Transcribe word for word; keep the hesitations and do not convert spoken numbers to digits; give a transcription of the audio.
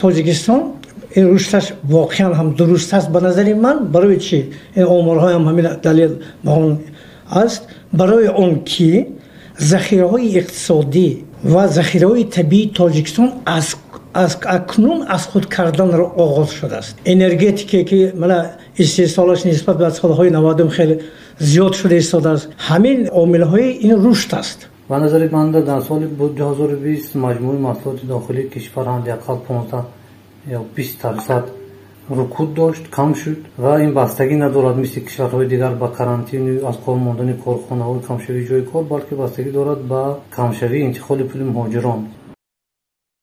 тоҷикистон این رشدش واقعا هم درست است به نظر من. برای چی این آمارهای هم همین دلیل با اون است، برای اون که ذخیره های اقتصادی و ذخیره های طبیعی تاجیکستان از از اکنون از خود کردن را آغاز شده است. انرژتیکی که ملا استحصالش نسبت به سالهای نود خیلی زیاد شده ایستاده است. همین عامل‌های این رشد است. به نظر من در سال دو هزار و بیست مجموع محصولات داخلی کشور حداقل پانزده یا بیست درصد رکود داشت، کم شد و این بستگی ندارد مثل کشورهای دیگر با کرانتین از کار ماندن کارخانه‌های کمشوی جای کار، بلکه بستگی دارد با کمشوی انتقال پول مهاجران.